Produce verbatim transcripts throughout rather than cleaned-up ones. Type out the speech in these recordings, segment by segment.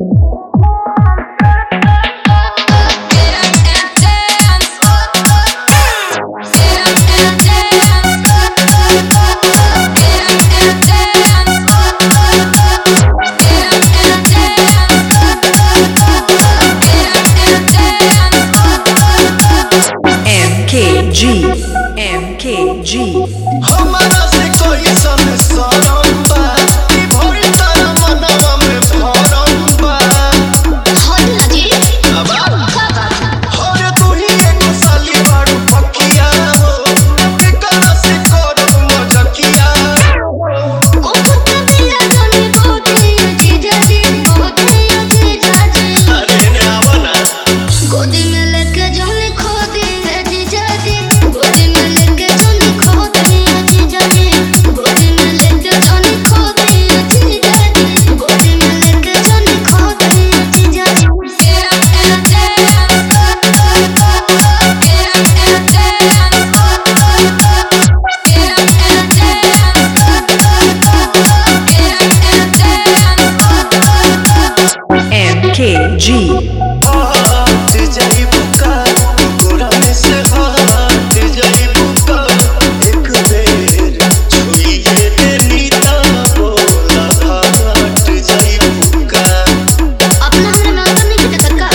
M K G हमरा से कोई संसारम बा ई भोरी तारा मनवा में भरम बा हल्ला जी बाबा होरे तू ही एक साली बाड़ू पकिया हो एकरा से करब मजकिया ओ पुत्र दिया जाने गोदी जीजा जी गोदी जीजा जी अरे ने आवना गोदी में लेके जाने खो दिए जीजा जी गोदी में लेके जाने खो दिए जीजा जी गोदी में लेके जाने खो दिए जीजा जी गोदी में लेके जाने खो दिए जीजा जी M K G हट जाई बुका गोरा में से हट जाई बुका एक बेर छुइए देनी ता बोला हट जाई बुका अपना हमरा नाम नहीं किया तक्का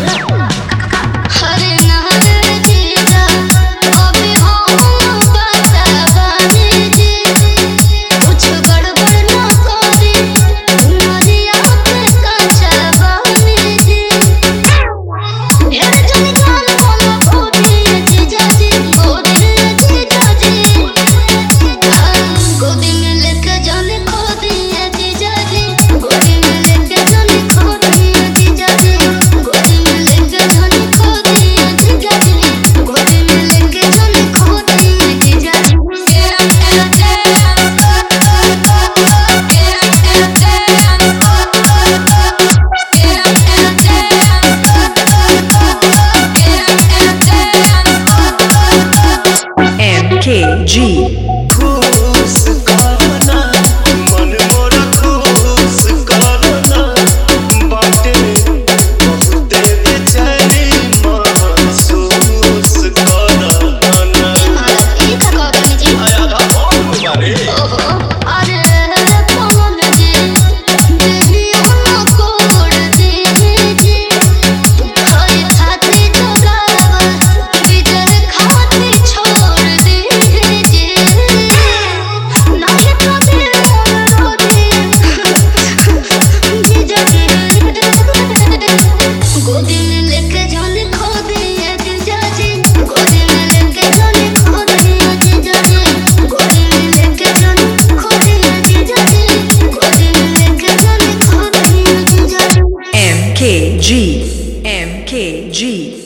हरे नहर जीजा अभी हम बतावानी जी कुछ गड़बड़ ना करी नरिया पे काचा बानी जी ढेर जनी जान बोलो गोदी जीजा जी गोदी जीजा जी गोदी में लेके जाने खो दिए जीजा जी गोदी में लेके जाने खो दिए जीजा जी गोदी में लेके जाने खो दिए जीजा जी गोदी में लेके जाने खो दिए जीजा जी M K G खुश करना मन मोरा खुश करना बाटे बहुते बेचैनी महसूस करना महाराज ये का कहबनी जी आया दा कौन बारे ओहो अरे पवन जी देवी हम कोड़ दे जी हरी छाती जोगावा बिजर खाती छोड़ दे जी नाही तो दिल रो दे जीजा जी गोदी में लेके जाने खो दिए जीजा जी गोदी में लेके जाने खो दिए जीजा जी गोदी में लेके जाने खो दिए जीजा जी गोदी में लेके जाने खो दिए जीजा जी M K G M K G